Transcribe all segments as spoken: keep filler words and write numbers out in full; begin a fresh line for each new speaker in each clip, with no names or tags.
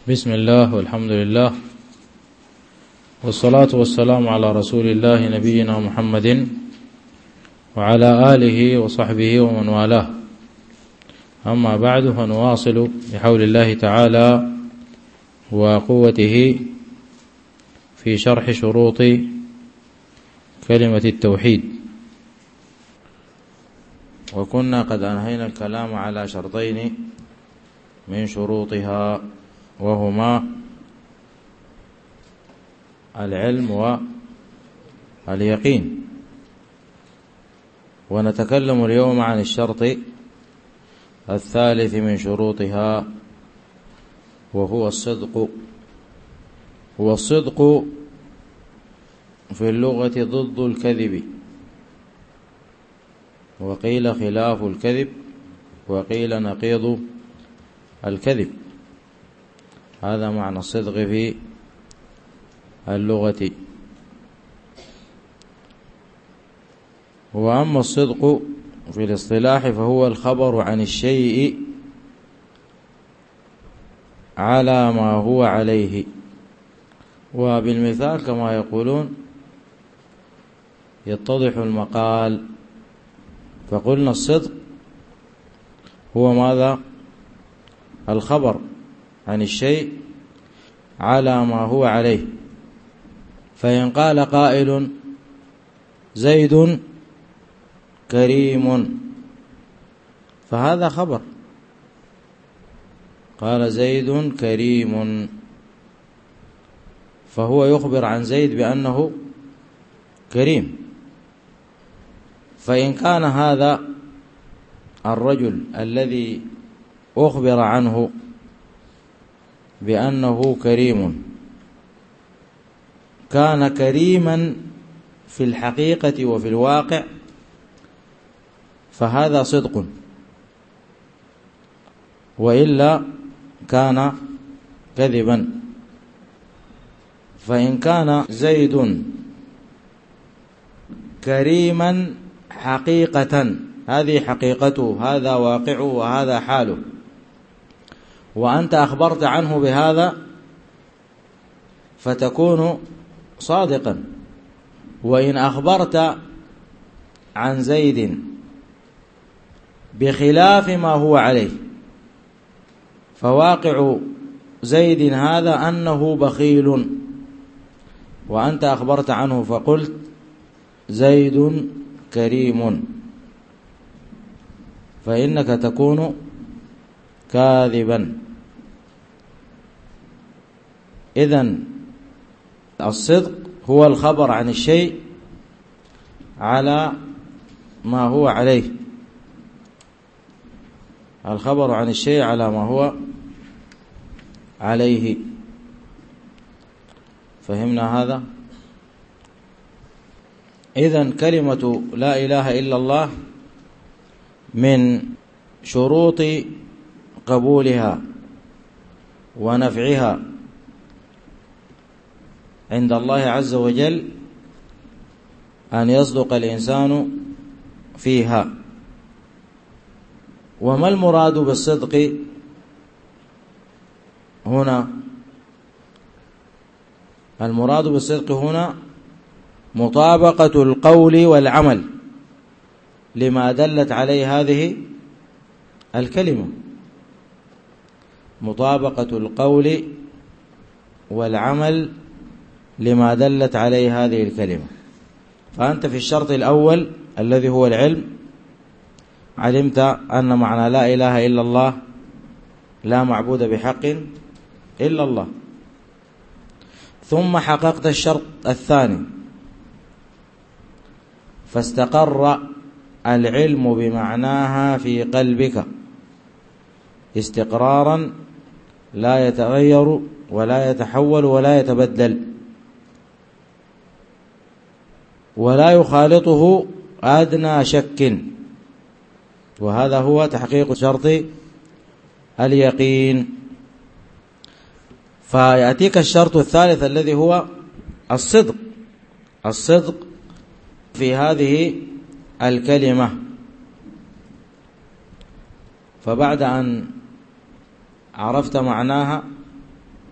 بسم الله والحمد لله والصلاة والسلام على رسول الله نبينا محمد وعلى آله وصحبه ومن والاه. أما بعد، فنواصل بحول الله تعالى وقوته في شرح شروط كلمة التوحيد، وكنا قد أنهينا الكلام على شرطين من شروطها، وهما العلم واليقين. ونتكلم اليوم عن الشرط الثالث من شروطها، وهو الصدق. هو الصدق في اللغة ضد الكذب، وقيل خلاف الكذب، وقيل نقيض الكذب. هذا معنى الصدق في اللغة. وأما الصدق في الاصطلاح فهو الخبر عن الشيء على ما هو عليه. وبالمثال كما يقولون يتضح المقال، فقلنا الصدق هو ماذا؟ الخبر عن الشيء على ما هو عليه. فإن قال قائل زيد كريم، فهذا خبر، قال زيد كريم، فهو يخبر عن زيد بأنه كريم. فإن كان هذا الرجل الذي أخبر عنه بأنه كريم كان كريما في الحقيقة وفي الواقع، فهذا صدق، وإلا كان كذبا. فإن كان زيد كريما حقيقة، هذه حقيقته، هذا واقعه وهذا حاله، وأنت أخبرت عنه بهذا، فتكون صادقا. وإن أخبرت عن زيد بخلاف ما هو عليه، فواقع زيد هذا أنه بخيل، وأنت أخبرت عنه فقلت زيد كريم، فإنك تكون كاذبا. إذن الصدق هو الخبر عن الشيء على ما هو عليه، الخبر عن الشيء على ما هو عليه. فهمنا هذا؟ إذن كلمة لا إله إلا الله من شروط قبولها ونفعها عند الله عز وجل أن يصدق الإنسان فيها. وما المراد بالصدق هنا؟ المراد بالصدق هنا مطابقة القول والعمل لما دلت عليه هذه الكلمة، مطابقة القول والعمل لما دلت عليه هذه الكلمة. فأنت في الشرط الأول الذي هو العلم علمت أن معنى لا إله إلا الله لا معبود بحق إلا الله. ثم حققت الشرط الثاني، فاستقر العلم بمعناها في قلبك استقرارا لا يتغير ولا يتحول ولا يتبدل، ولا يخالطه أدنى شك، وهذا هو تحقيق شرط اليقين. فيأتيك الشرط الثالث الذي هو الصدق، الصدق في هذه الكلمة. فبعد أن عرفت معناها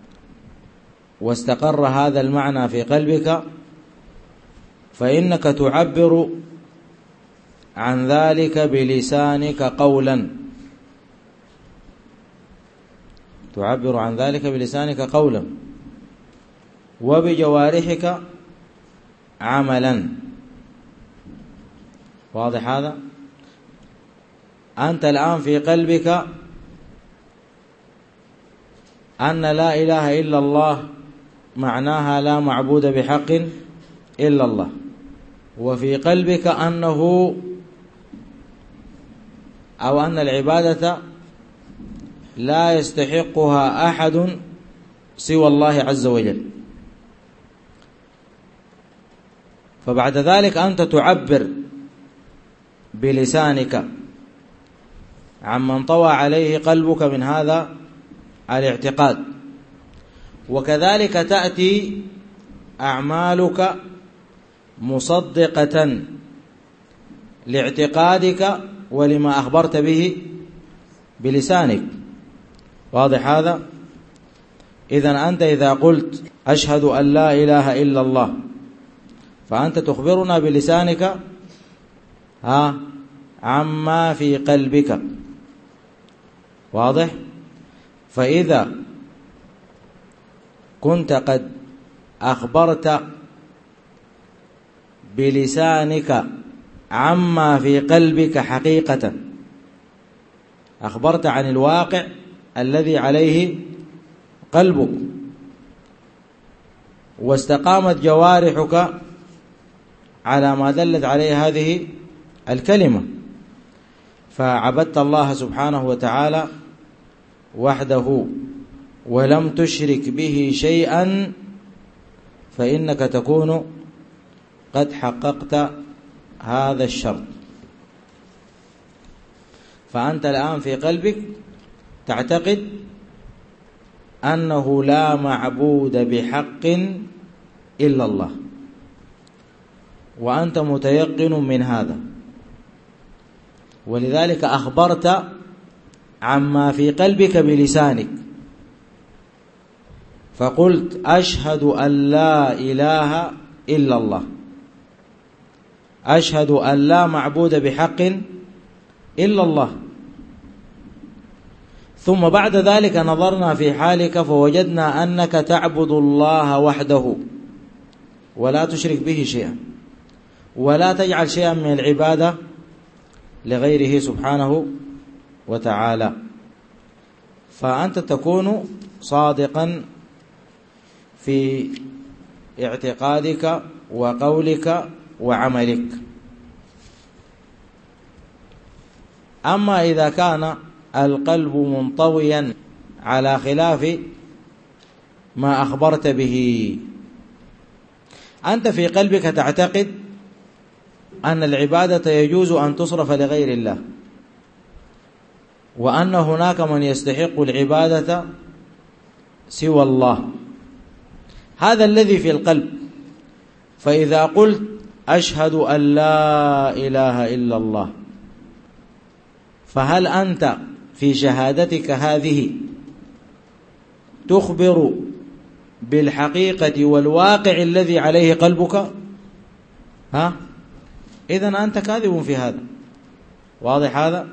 واستقر هذا المعنى في قلبك فإنك تعبر عن ذلك بلسانك قولا تعبر عن ذلك بلسانك قولا وبجوارحك عملا. واضح هذا؟ أنت الآن في قلبك أن لا إله إلا الله معناها لا معبود بحق إلا الله، وفي قلبك أنه أو أن العبادة لا يستحقها أحد سوى الله عز وجل. فبعد ذلك أنت تعبر بلسانك عمن طوى عليه قلبك من هذا الاعتقاد، وكذلك تأتي أعمالك مصدقة لاعتقادك ولما أخبرت به بلسانك. واضح هذا؟ إذن أنت إذا قلت أشهد أن لا إله إلا الله فأنت تخبرنا بلسانك ها عما في قلبك. واضح؟ فإذا كنت قد أخبرت بلسانك عما في قلبك حقيقة، أخبرت عن الواقع الذي عليه قلبك، واستقامت جوارحك على ما دلت عليه هذه الكلمة، فعبدت الله سبحانه وتعالى وحده ولم تشرك به شيئا، فإنك تكون قد حققت هذا الشرط. فأنت الآن في قلبك تعتقد أنه لا معبود بحق إلا الله، وأنت متيقن من هذا، ولذلك أخبرت عما في قلبك بلسانك، فقلت أشهد أن لا إله إلا الله، أشهد أن لا معبود بحق إلا الله. ثم بعد ذلك نظرنا في حالك فوجدنا أنك تعبد الله وحده ولا تشرك به شيئا، ولا تجعل شيئا من العبادة لغيره سبحانه وتعالى، فأنت تكون صادقا في اعتقادك وقولك وعملك. أما إذا كان القلب منطويا على خلاف ما أخبرت به، أنت في قلبك تعتقد أن العبادة يجوز أن تصرف لغير الله، وأن هناك من يستحق العبادة سوى الله، هذا الذي في القلب. فإذا قلت أشهد أن لا إله إلا الله، فهل أنت في شهادتك هذه تخبر بالحقيقة والواقع الذي عليه قلبك؟ ها؟ إذن أنت كاذب في هذا. واضح هذا؟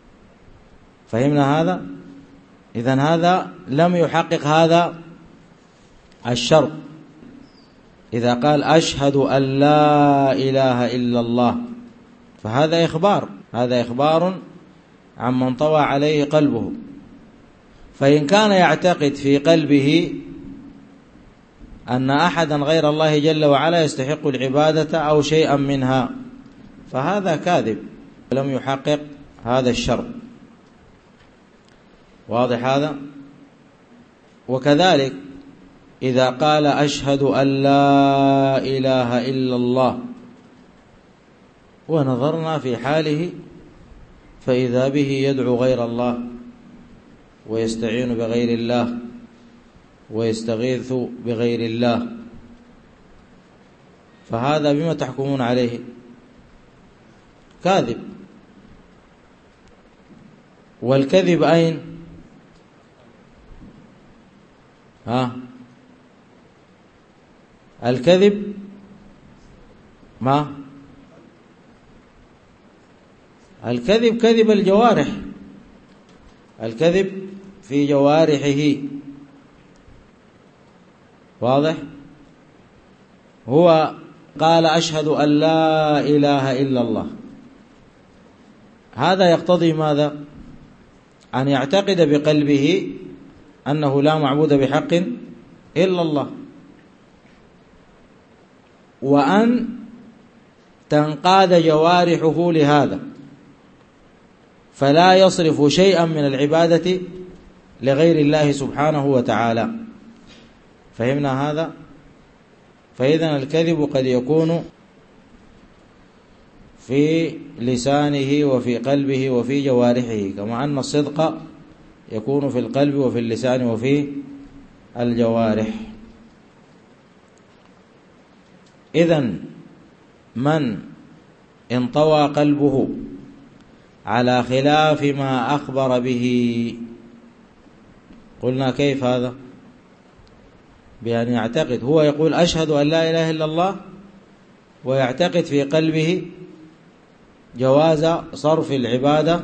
فهمنا هذا؟ إذن هذا لم يحقق هذا الشرط. إذا قال أشهد أن لا إله إلا الله فهذا إخبار، هذا إخبار عمن طوى عليه قلبه. فإن كان يعتقد في قلبه أن أحدا غير الله جل وعلا يستحق العبادة أو شيئا منها فهذا كاذب ولم يحقق هذا الشرط. واضح هذا؟ وكذلك إذا قال أشهد أن لا إله إلا الله ونظرنا في حاله فإذا به يدعو غير الله ويستعين بغير الله ويستغيث بغير الله، فهذا بما تحكمون عليه؟ كاذب. والكذب أين؟ ها الكذب ما الكذب كذب الجوارح، الكذب في جوارحه، واضح؟ هو قال أشهد أن لا إله إلا الله، هذا يقتضي ماذا؟ أن يعتقد بقلبه أنه لا معبود بحق إلا الله، وأن تنقاد جوارحه لهذا، فلا يصرف شيئا من العبادة لغير الله سبحانه وتعالى. فهمنا هذا؟ فإذن الكذب قد يكون في لسانه وفي قلبه وفي جوارحه، كما أن الصدق يكون في القلب وفي اللسان وفي الجوارح. إذن من انطوى قلبه على خلاف ما أخبر به، قلنا كيف هذا؟ بأن يعتقد، هو يقول أشهد أن لا إله إلا الله، ويعتقد في قلبه جواز صرف العبادة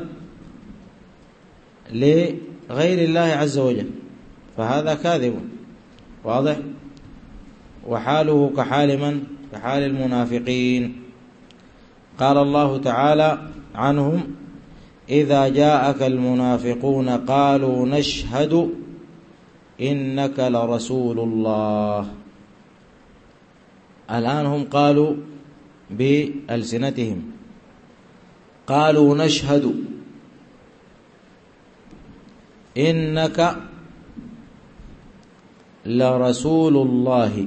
لغير الله عز وجل، فهذا كاذب، واضح؟ وحاله كحال من؟ كحال المنافقين. قال الله تعالى عنهم إذا جاءك المنافقون قالوا نشهد إنك لرسول الله. الآن هم قالوا بألسنتهم، قالوا نشهد إنك لرسول الله.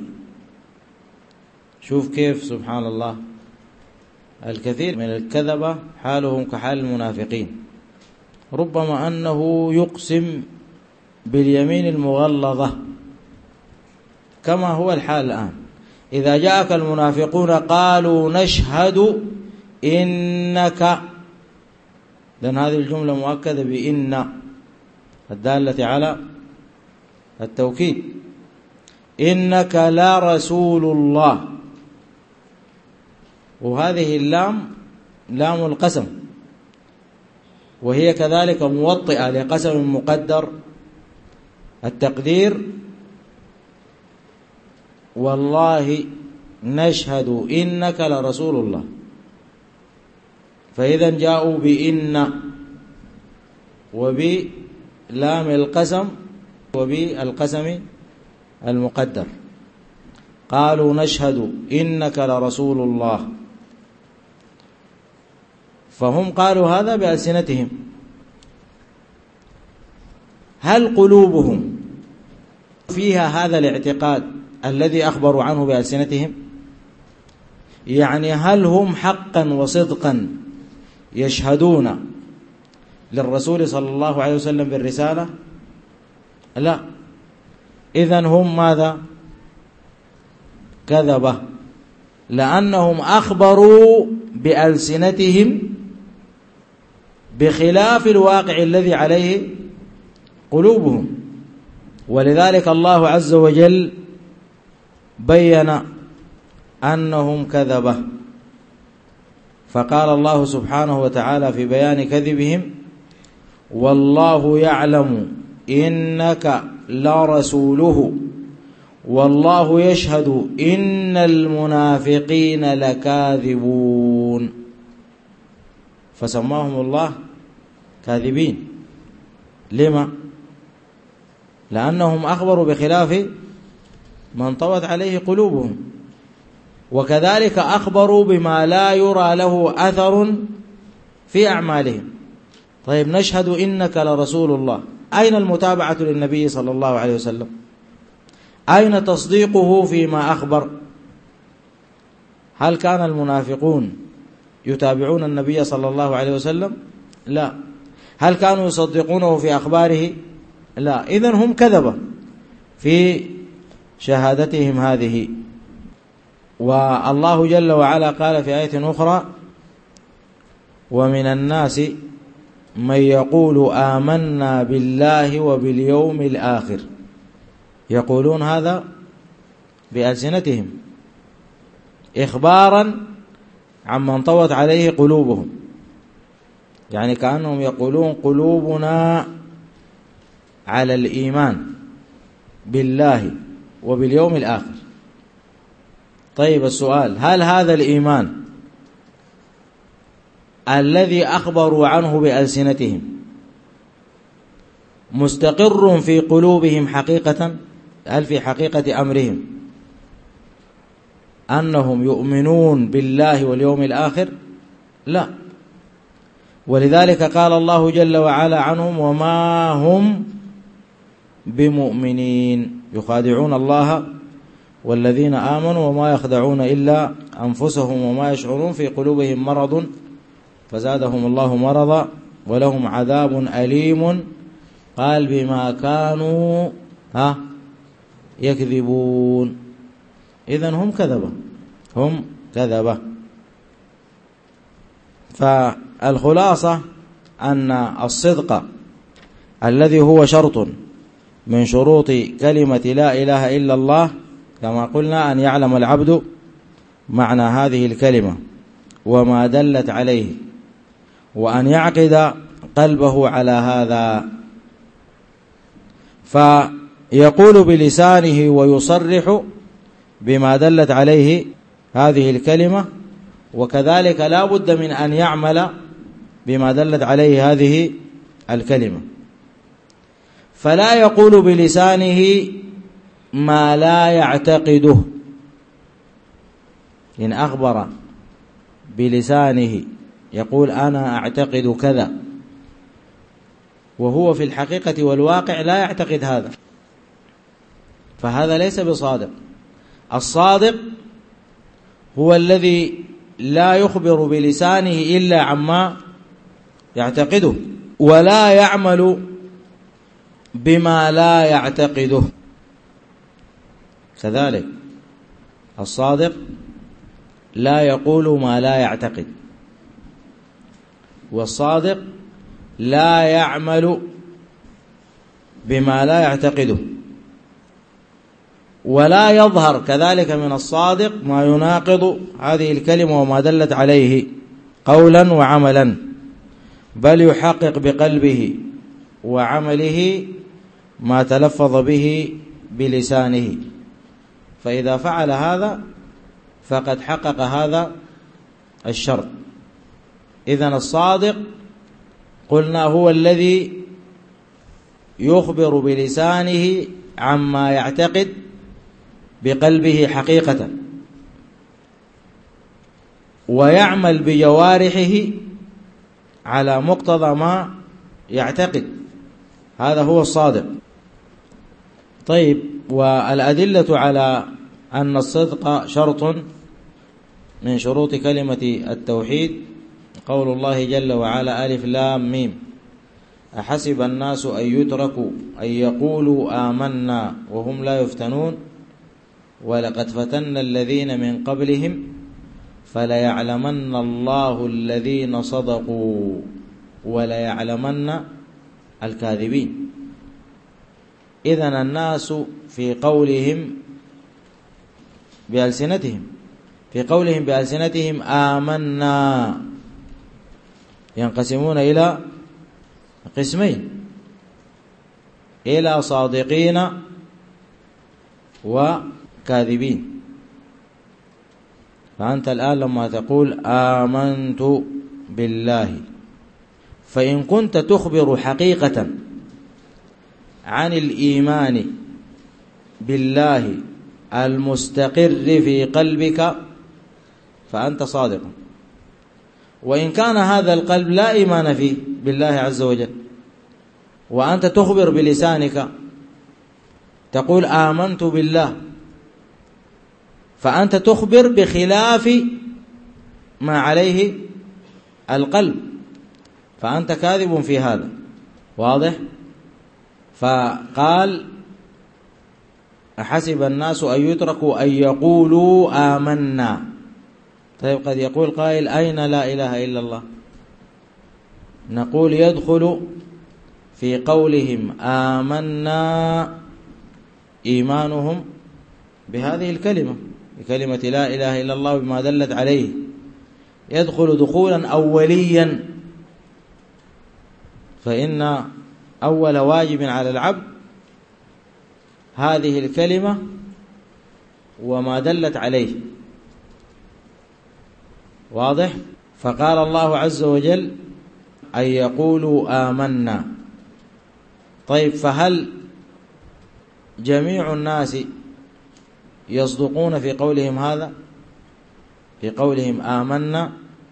شوف كيف سبحان الله، الكثير من الكذبة حالهم كحال المنافقين، ربما أنه يقسم باليمين المغلظة كما هو الحال الآن. إذا جاءك المنافقون قالوا نشهد إنك، لأن هذه الجملة مؤكدة بإن الدالة على التوكيد، إنك لا رسول الله، وهذه اللام لام القسم، وهي كذلك موطئة لقسم مقدر، التقدير والله نشهد إنك لرسول الله. فإذا جاءوا بإن وبلام القسم وبالقسم المقدر، قالوا نشهد إنك لرسول الله، فهم قالوا هذا بألسنتهم. هل قلوبهم فيها هذا الاعتقاد الذي أخبروا عنه بألسنتهم؟ يعني هل هم حقا وصدقا يشهدون للرسول صلى الله عليه وسلم بالرسالة؟ لا. إذن هم ماذا؟ كذبة، لأنهم أخبروا بألسنتهم بخلاف الواقع الذي عليه قلوبهم. ولذلك الله عز وجل بين أنهم كذبة، فقال الله سبحانه وتعالى في بيان كذبهم والله يعلم إنك لرسوله والله يشهد إن المنافقين لكاذبون، فسماهم الله كاذبين. لما؟ لأنهم أخبروا بخلاف ما انطوت عليه قلوبهم، وكذلك أخبروا بما لا يرى له أثر في أعمالهم. طيب نشهد إنك لرسول الله، أين المتابعة للنبي صلى الله عليه وسلم؟ أين تصديقه فيما أخبر؟ هل كان المنافقون يتابعون النبي صلى الله عليه وسلم؟ لا. هل كانوا يصدقونه في أخباره؟ لا. إذن هم كذبة في شهادتهم هذه. والله جل وعلا قال في آية أخرى ومن الناس من يقول آمنا بالله وباليوم الآخر، يقولون هذا بألسنتهم إخبارا عما انطوت عليه قلوبهم، يعني كأنهم يقولون قلوبنا على الإيمان بالله وباليوم الآخر. طيب السؤال، هل هذا الإيمان الذي أخبروا عنه بألسنتهم مستقر في قلوبهم حقيقة؟ هل في حقيقة أمرهم أنهم يؤمنون بالله واليوم الآخر؟ لا. ولذلك قال الله جل وعلا عنهم: وما هم بمؤمنين يخادعون الله والذين آمنوا وما يخدعون إلا أنفسهم وما يشعرون في قلوبهم مرض فزادهم الله مرضا ولهم عذاب أليم قال بما كانوا ها يكذبون. إذن هم كذبة، هم كذبة. فالخلاصة أن الصدق الذي هو شرط من شروط كلمة لا إله إلا الله كما قلنا أن يعلم العبد معنى هذه الكلمة وما دلت عليه، وأن يعقد قلبه على هذا، فيقول بلسانه ويصرح بما دلت عليه هذه الكلمة، وكذلك لا بد من أن يعمل بما دلت عليه هذه الكلمة. فلا يقول بلسانه ما لا يعتقده، إن أخبر بلسانه يقول أنا أعتقد كذا وهو في الحقيقة والواقع لا يعتقد هذا، فهذا ليس بصادق. الصادق هو الذي لا يخبر بلسانه إلا عما يعتقده ولا يعمل بما لا يعتقده. كذلك الصادق لا يقول ما لا يعتقد، والصادق لا يعمل بما لا يعتقده، ولا يظهر كذلك من الصادق ما يناقض هذه الكلمة وما دلت عليه قولا وعملا، بل يحقق بقلبه وعمله ما تلفظ به بلسانه. فإذا فعل هذا فقد حقق هذا الشرط. إذن الصادق قلنا هو الذي يخبر بلسانه عما يعتقد بقلبه حقيقة، ويعمل بجوارحه على مقتضى ما يعتقد، هذا هو الصادق. طيب، والأدلة على أن الصدق شرط من شروط كلمة التوحيد قول الله جل وعلا: ألف لام ميم أحسب الناس أن يتركوا أن يقولوا آمنا وهم لا يفتنون ولقد فتنا الذين من قبلهم فليعلمن الله الذين صدقوا وليعلمن الكاذبين. إذن الناس في قولهم بألسنتهم في قولهم بألسنتهم آمنا ينقسمون إلى قسمين: إلى صادقين وكاذبين. فأنت الآن لما تقول آمنت بالله، فإن كنت تخبر حقيقة عن الإيمان بالله المستقر في قلبك فأنت صادق. وإن كان هذا القلب لا إيمان فيه بالله عز وجل وأنت تخبر بلسانك تقول آمنت بالله، فأنت تخبر بخلاف ما عليه القلب، فأنت كاذب في هذا. واضح؟ فقال: أحسب الناس أن يتركوا أن يقولوا آمنا. طيب، قد يقول قائل: أين لا إله إلا الله؟ نقول: يدخل في قولهم آمنا إيمانهم بهذه الكلمة، بكلمة لا إله إلا الله بما دلت عليه، يدخل دخولا أوليا. فإن أول واجب على العبد هذه الكلمة وما دلت عليه. واضح؟ فقال الله عز وجل أن يقولوا آمنا. طيب، فهل جميع الناس يصدقون في قولهم هذا، في قولهم آمنا؟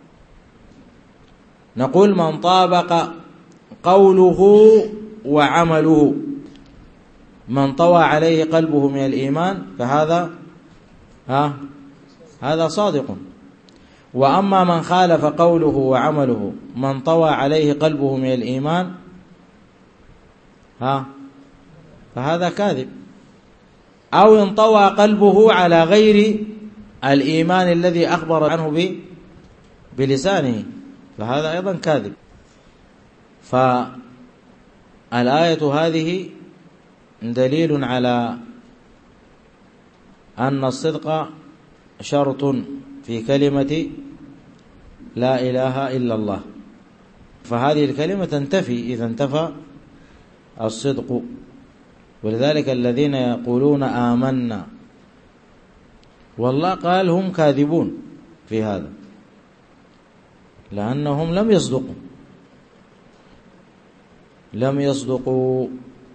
نقول من طابق قوله وعمله، من طوى عليه قلبه من الإيمان فهذا ها هذا صادق. وأما من خالف قوله وعمله من طوى عليه قلبه من الإيمان ها فهذا كاذب، أو انطوى قلبه على غير الإيمان الذي أخبر عنه بلسانه فهذا أيضا كاذب. فالآية هذه دليل على أن الصدق شرط في كلمة لا إله إلا الله، فهذه الكلمة تنتفي إذا انتفى الصدق. ولذلك الذين يقولون آمنا والله قال هم كاذبون في هذا، لأنهم لم يصدقوا لم يصدقوا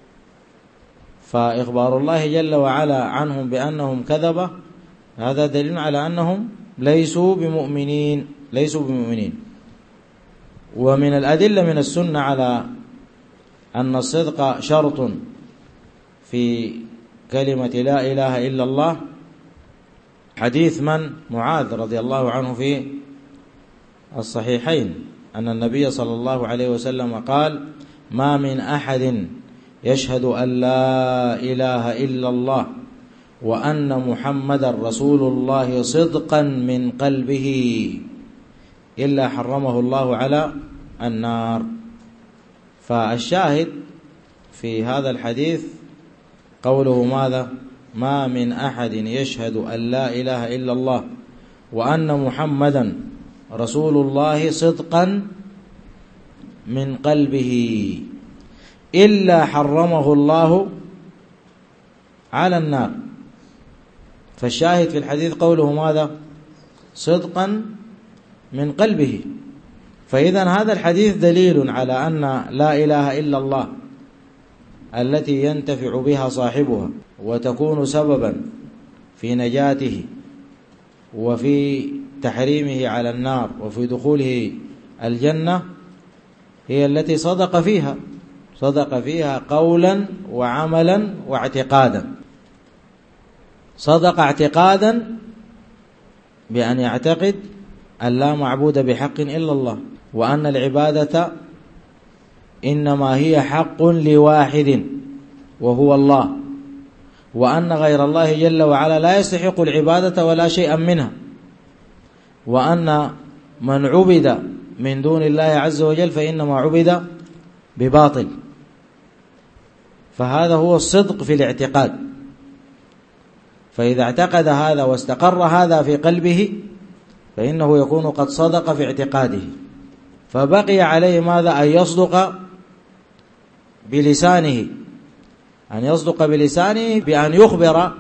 فإخبار الله جل وعلا عنهم بأنهم كذبة هذا دليل على أنهم ليسوا بمؤمنين ليسوا بمؤمنين. ومن الأدلة من السنة على أن الصدق شرط في كلمة لا إله إلا الله حديث من؟ معاذ رضي الله عنه في الصحيحين أن النبي صلى الله عليه وسلم قال: ما من أحد يشهد أن لا إله إلا الله وأن محمدا رسول الله صدقا من قلبه إلا حرمه الله على النار. فالشاهد في هذا الحديث قوله ماذا؟ ما من أحد يشهد أن لا إله إلا الله وأن محمدا رسول الله صدقا من قلبه إلا حرمه الله على النار. فالشاهد في الحديث قوله ماذا؟ صدقا من قلبه. فإذا هذا الحديث دليل على أن لا إله إلا الله التي ينتفع بها صاحبها وتكون سببا في نجاته وفي تحريمه على النار وفي دخوله الجنة هي التي صدق فيها صدق فيها قولا وعملا واعتقادا. صدق اعتقادا بأن يعتقد أن لا معبود بحق إلا الله، وأن العبادة إنما هي حق لواحد وهو الله، وأن غير الله جل وعلا لا يستحق العبادة ولا شيئا منها، وأن من عبد من دون الله عز وجل فإنما عبد بباطل. فهذا هو الصدق في الاعتقاد. فإذا اعتقد هذا واستقر هذا في قلبه فإنه يكون قد صدق في اعتقاده. فبقي عليه ماذا؟ أن يصدق بلسانه أن يصدق بلسانه بأن يخبر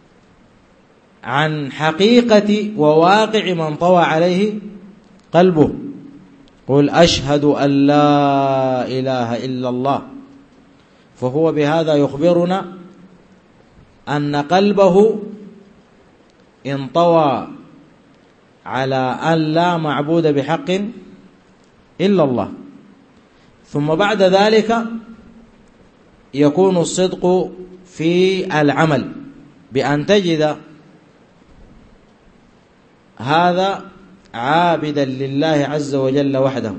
عن حقيقة وواقع من طوى عليه قلبه. قل أشهد أن لا إله إلا الله، فهو بهذا يخبرنا أن قلبه انطوى على أن لا معبود بحق إلا الله. ثم بعد ذلك يكون الصدق في العمل بأن تجد هذا عابدا لله عز وجل وحده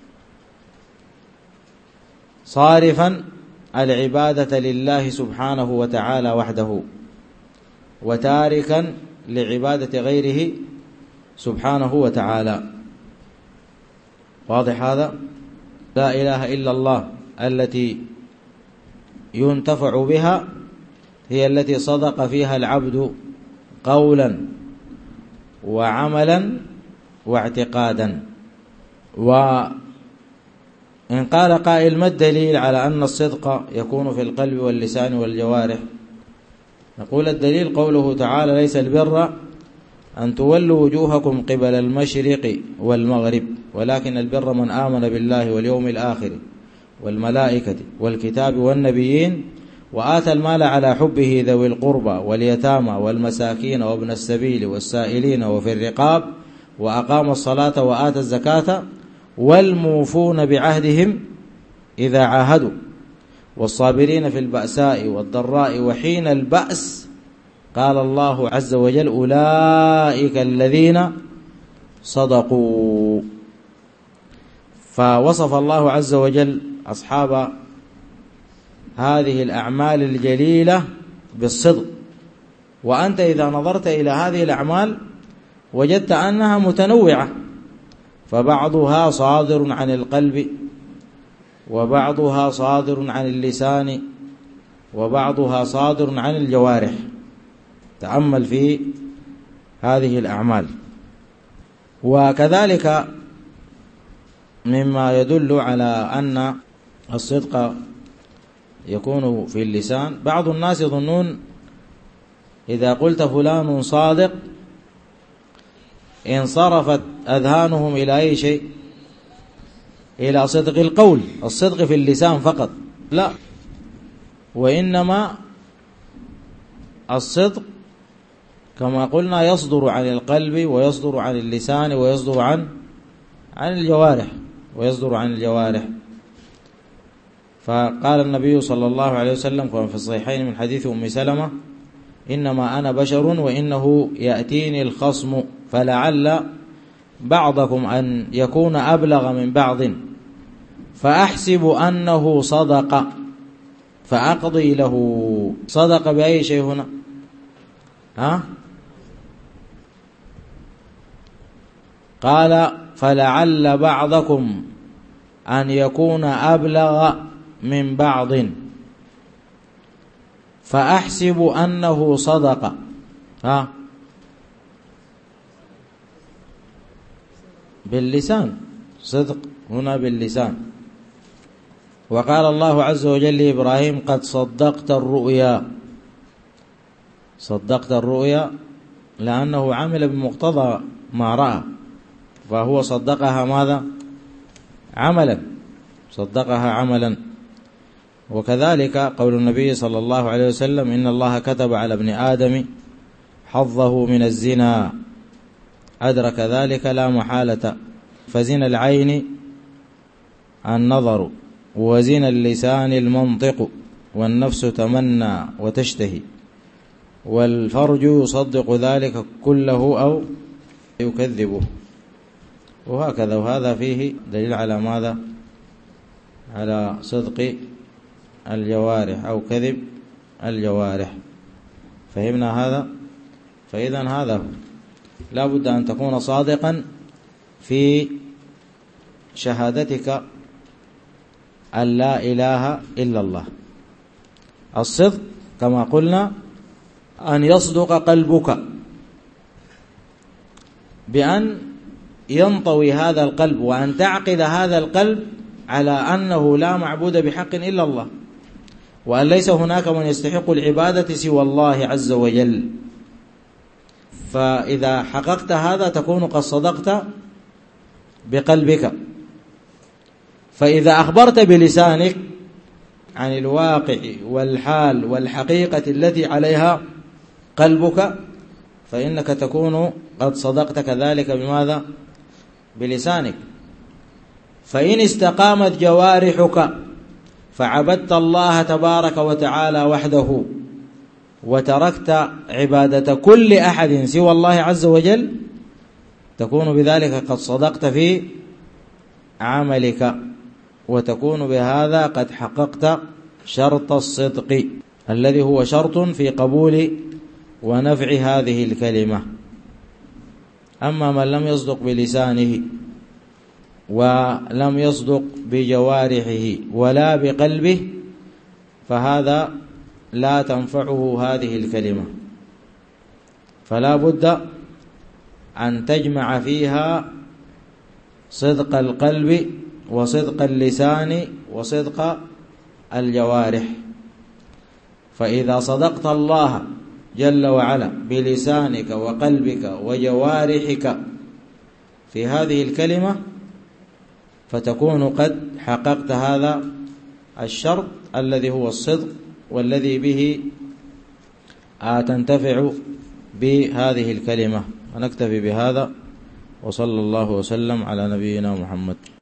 صارفا العبادة لله سبحانه وتعالى وحده وتاركا لعبادة غيره سبحانه وتعالى. واضح هذا؟ لا إله إلا الله التي ينتفع بها هي التي صدق فيها العبد قولا وعملا واعتقادا. وإن قال قائل ما الدليل على أن الصدق يكون في القلب واللسان والجوارح؟ نقول الدليل قوله تعالى: ليس البر أن تولوا وجوهكم قبل المشرق والمغرب ولكن البر من آمن بالله واليوم الآخر والملائكة والكتاب والنبيين وآتى المال على حبه ذوي القربى واليتامى والمساكين وابن السبيل والسائلين وفي الرقاب وأقام الصلاة وآتى الزكاة والموفون بعهدهم إذا عاهدوا والصابرين في البأساء والضراء وحين البأس. قال الله عز وجل: أولئك الذين صدقوا. فوصف الله عز وجل أصحاب هذه الأعمال الجليلة بالصدق. وأنت إذا نظرت إلى هذه الأعمال وجدت أنها متنوعة، فبعضها صادر عن القلب وبعضها صادر عن اللسان وبعضها صادر عن الجوارح. تأمل في هذه الأعمال. وكذلك مما يدل على أن الصدق يكون في اللسان، بعض الناس يظنون إذا قلت فلان صادق انصرفت أذهانهم إلى أي شيء؟ إلى صدق القول، الصدق في اللسان فقط. لا، وإنما الصدق كما قلنا يصدر عن القلب ويصدر عن اللسان ويصدر عن عن الجوارح ويصدر عن الجوارح. فقال النبي صلى الله عليه وسلم كما في الصحيحين من حديث أم سلمة: إنما أنا بشر وإنه يأتيني الخصم فلعل بعضكم أن يكون أبلغ من بعض فأحسب أنه صدق فأقضي له. صدق بأي شيء هنا؟ ها؟ قال: فلعل بعضكم أن يكون أبلغ من بعض فأحسب أنه صدق. ها؟ باللسان، صدق هنا باللسان. وقال الله عز وجل لإبراهيم: قد صدقت الرؤيا. صدقت الرؤيا لأنه عمل بمقتضى ما رأى، فهو صدقها ماذا؟ عملا، صدقها عملا. وكذلك قول النبي صلى الله عليه وسلم: إن الله كتب على ابن آدم حظه من الزنا أدرك ذلك لا محالة، فزنا العين النظر وزنا اللسان المنطق والنفس تمنى وتشتهي والفرج يصدق ذلك كله أو يكذبه. وهكذا. وهذا فيه دليل على ماذا؟ على صدق الجوارح أو كذب الجوارح. فهمنا هذا؟ فإذا هذا هو، لا بد أن تكون صادقا في شهادتك أن لا إله إلا الله. الصدق كما قلنا أن يصدق قلبك، بأن ينطوي هذا القلب وأن تعقد هذا القلب على أنه لا معبود بحق إلا الله، وأن ليس هناك من يستحق العبادة سوى الله عز وجل. فإذا حققت هذا تكون قد صدقت بقلبك. فإذا أخبرت بلسانك عن الواقع والحال والحقيقة التي عليها قلبك فإنك تكون قد صدقت كذلك بماذا؟ بلسانك. فإن استقامت جوارحك فعبدت الله تبارك وتعالى وحده وتركت عبادة كل أحد سوى الله عز وجل، تكون بذلك قد صدقت في عملك، وتكون بهذا قد حققت شرط الصدق الذي هو شرط في قبول ونفع هذه الكلمة. أما من لم يصدق بلسانه ولم يصدق بجوارحه ولا بقلبه فهذا لا تنفعه هذه الكلمة. فلا بد أن تجمع فيها صدق القلب وصدق اللسان وصدق الجوارح. فإذا صدقت الله جل وعلا بلسانك وقلبك وجوارحك في هذه الكلمة فتكون قد حققت هذا الشرط الذي هو الصدق، والذي به تنتفع بهذه الكلمة. ونكتفي بهذا، وصلى الله وسلم على نبينا محمد.